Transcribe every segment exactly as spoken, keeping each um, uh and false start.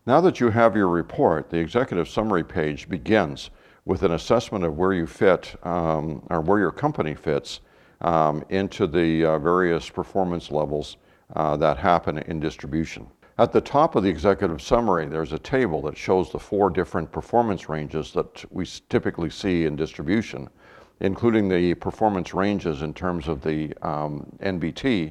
Now that you have your report, the executive summary page begins with an assessment of where you fit, um, or where your company fits um, into the uh, various performance levels uh, that happen in distribution. At the top of the executive summary, there's a table that shows the four different performance ranges that we typically see in distribution, including the performance ranges in terms of the um, N B T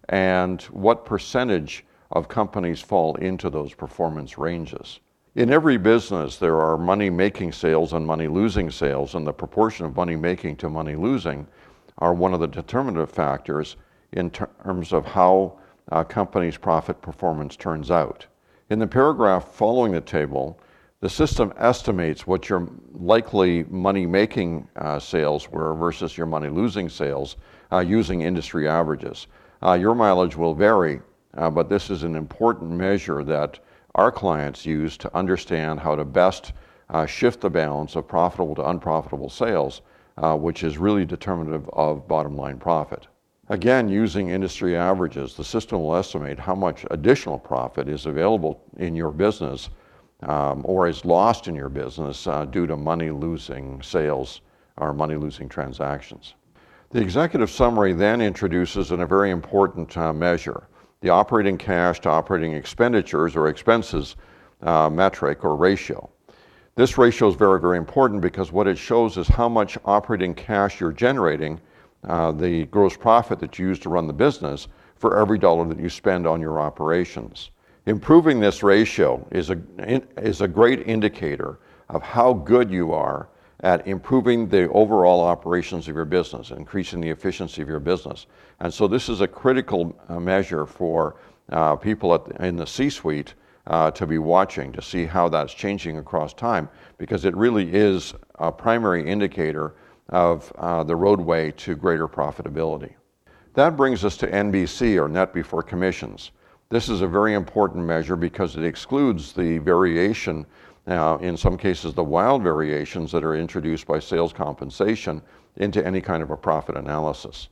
and what percentage of companies fall into those performance ranges. In every business, there are money-making sales and money-losing sales, and the proportion of money-making to money-losing are one of the determinative factors in terms of how a company's profit performance turns out. In the paragraph following the table, the system estimates what your likely money-making uh, sales were versus your money-losing sales uh, using industry averages. Uh, your mileage will vary, uh, but this is an important measure that our clients use to understand how to best uh, shift the balance of profitable to unprofitable sales, uh, which is really determinative of bottom line profit. Again, using industry averages, the system will estimate how much additional profit is available in your business um, or is lost in your business uh, due to money-losing sales or money-losing transactions. The executive summary then introduces in a very important uh, measure, the operating cash to operating expenditures or expenses uh, metric or ratio. This ratio is very, very important because what it shows is how much operating cash you're generating, uh, the gross profit that you use to run the business, for every dollar that you spend on your operations. Improving this ratio is a, is a great indicator of how good you are at improving the overall operations of your business, increasing the efficiency of your business. And so this is a critical uh, measure for uh, people at the, in the C-suite uh, to be watching to see how that's changing across time, because it really is a primary indicator of uh, the roadway to greater profitability. That brings us to N B C, or net before commissions. This is a very important measure because it excludes the variation, uh, in some cases the wild variations that are introduced by sales compensation into any kind of a profit analysis.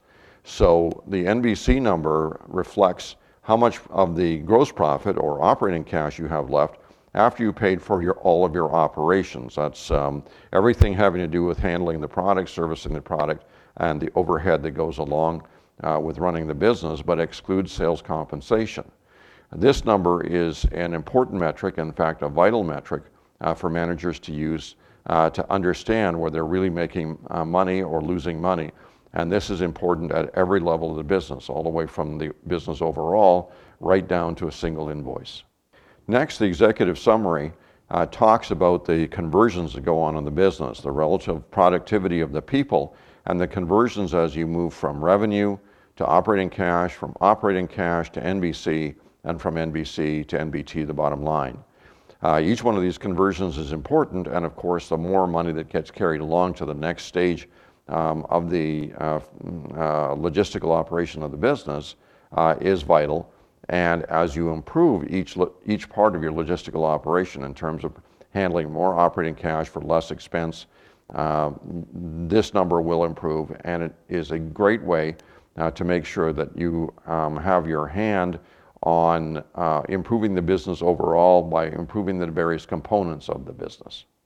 So the N B C number reflects how much of the gross profit or operating cash you have left after you paid for your, all of your operations. That's um, everything having to do with handling the product, servicing the product, and the overhead that goes along uh, with running the business, but excludes sales compensation. This number is an important metric, in fact, a vital metric uh, for managers to use uh, to understand where they're really making uh, money or losing money. And this is important at every level of the business, all the way from the business overall, right down to a single invoice. Next, the executive summary uh, talks about the conversions that go on in the business, the relative productivity of the people, and the conversions as you move from revenue to operating cash, from operating cash to N B C, and from N B C to N B T, the bottom line. Uh, each one of these conversions is important, and of course, the more money that gets carried along to the next stage um, of the uh, uh, logistical operation of the business uh, is vital. And as you improve each, each part of your logistical operation in terms of handling more operating cash for less expense, uh, this number will improve, and it is a great way uh, to make sure that you um, have your hand on uh, improving the business overall by improving the various components of the business.